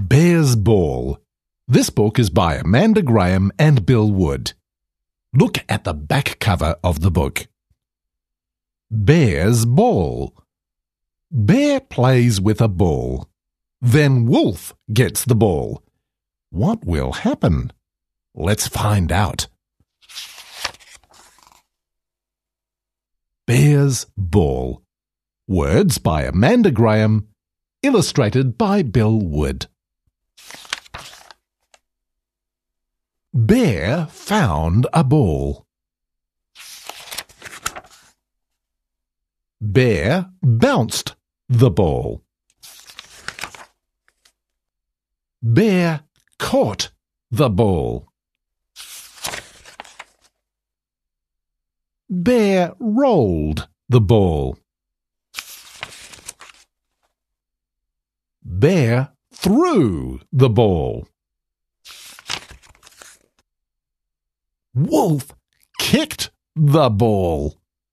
Bear's Ball. This book is by Amanda Graham and Bill Wood. Look at the back cover of the book. Bear's Ball. Bear plays with a ball. Then Wolf gets the ball. What will happen? Let's find out. Bear's Ball. Words by Amanda Graham. Illustrated by Bill Wood. Bear found a ball. Bear bounced the ball. Bear caught the ball. Bear rolled the ball. Bear threw the ball. Wolf kicked the ball.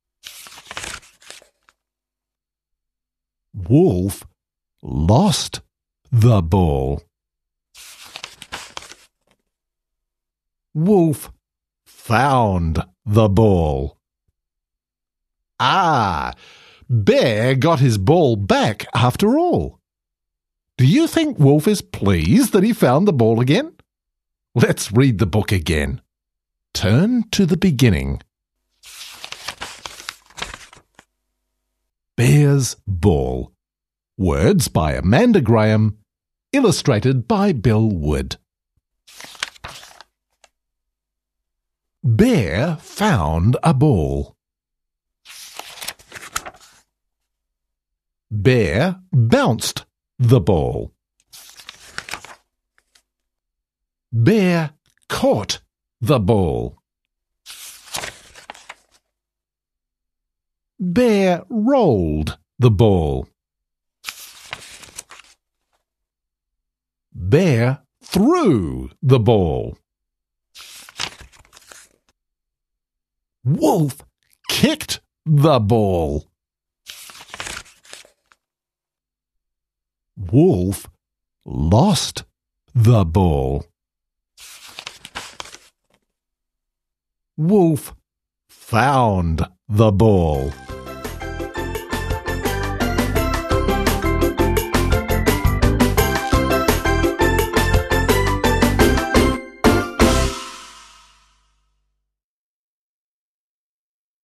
Wolf lost the ball. Wolf found the ball. Ah, Bear got his ball back after all. Do you think Wolf is pleased that he found the ball again? Let's read the book again. Turn to the beginning. Bear's Ball. Words by Amanda Graham. Illustrated by Bill Wood. Bear found a ball. Bear bounced the ball. Bear caught the ball. Bear rolled the ball. Bear threw the ball. Wolf kicked the ball. Wolf lost the ball. Wolf found the ball.